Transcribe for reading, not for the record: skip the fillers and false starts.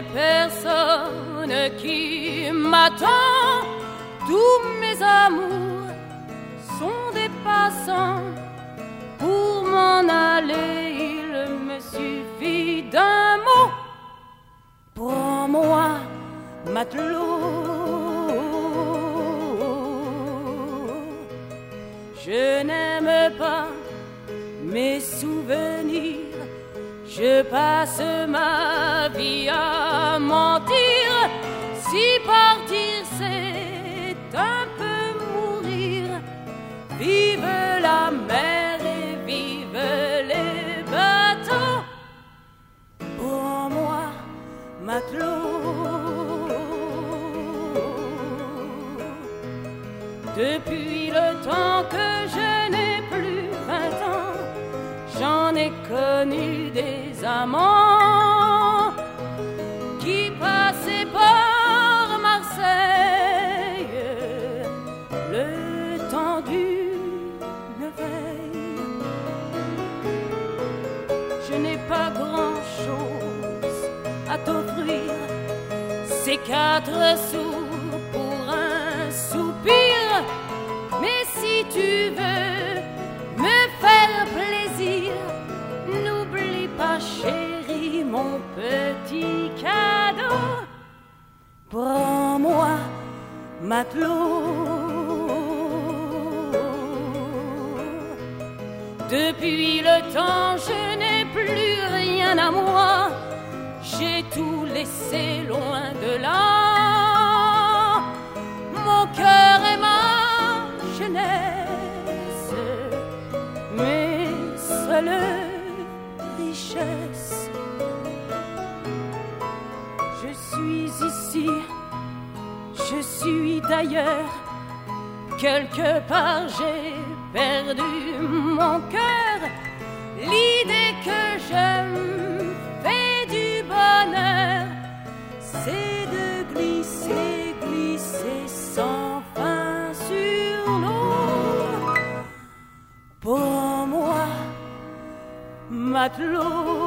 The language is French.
personne qui m'attend. Tous mes amours sont des passants. Pour m'en aller, il me suffit d'un mot. Prends-moi, matelot. Je n'aime pas mes souvenirs. Je passe ma vie à mentir. Si partir c'est un peu mourir, vive la mer et vive les bateaux. Pour moi, matelot. Depuis le temps que je n'ai plus 20 ans, j'en ai connu des amants qui passaient par Marseille le temps d'une veille. Je n'ai pas grand-chose à t'offrir, c'est 4 sous pour un soupir. Mais si tu veux me faire plaisir, n'oublie pas, chérie, mon petit cadeau. Prends-moi, matelot. Depuis le temps, je n'ai plus rien à moi. J'ai tout laissé loin de là. Mon cœur et ma jeunesse, mes seules richesses. Je suis ici, je suis d'ailleurs. Quelque part j'ai perdu mon cœur. L'idée que je me fais du bonheur, c'est de glisser, glisser sans fin sur l'eau. Pour moi, matelot.